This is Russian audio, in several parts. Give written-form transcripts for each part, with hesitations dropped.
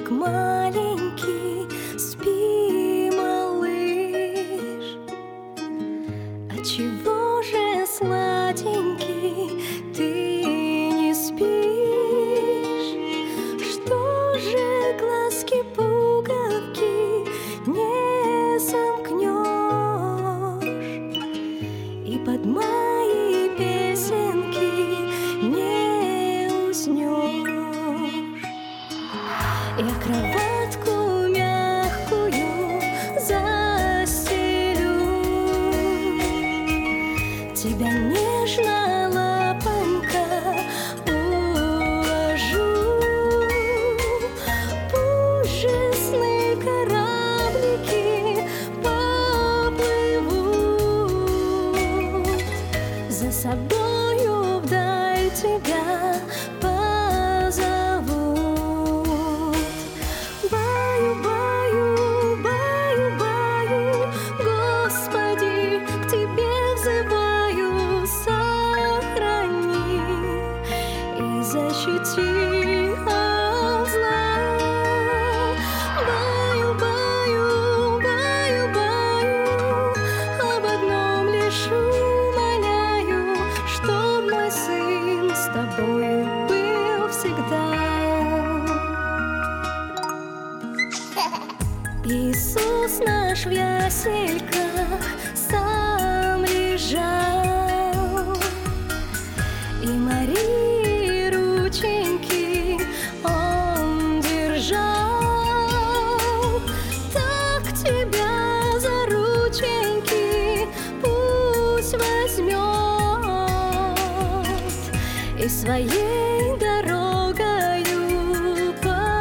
Ангельчик маленький, спи, малыш. Отчего же, сладенький, ты не спишь? Что же глазки-пуговки не сомкнешь? И под мои песенки не уснешь? Я кроватку мягкую застелю, тебя нежно лапонька уложу. Пусть же сны кораблики поплывут, за собою вдаль тебя позовут. Баю-баю, баю-баю, Господи, к Тебе взываю, сохрани и защити от зла. Баю-баю, баю-баю, об одном лишь умоляю, чтоб мой сын с Тобою был всегда. Иисус наш в ясельках сам лежал, и Марии рученьки Он держал. Так тебя за рученьки пусть возьмет и своей дорогою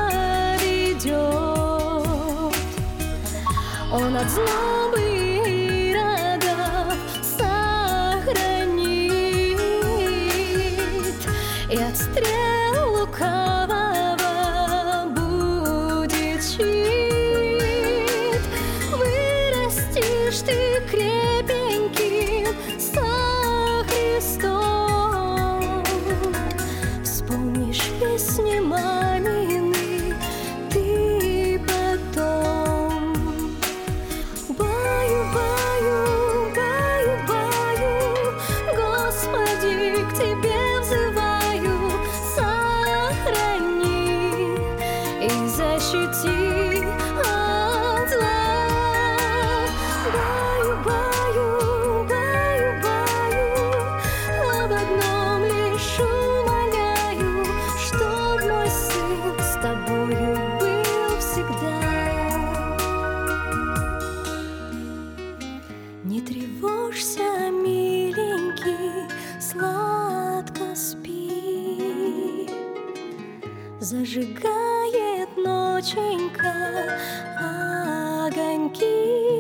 поведет. Он от злобы Иродов сохранит, и от стрел лукавого будет щит. Вырастешь ты крепеньким со Христом, вспомнишь песни мамины ты потом. Баю-баю, баю-баю, Господи, к Тебе взываю, сохрани и защити от зла. Баю-баю, баю-баю, об одном лишь умоляю, чтоб мой сын с Тобою был всегда. Не тревожься, миленький, сладко спи, зажигает ноченька огоньки.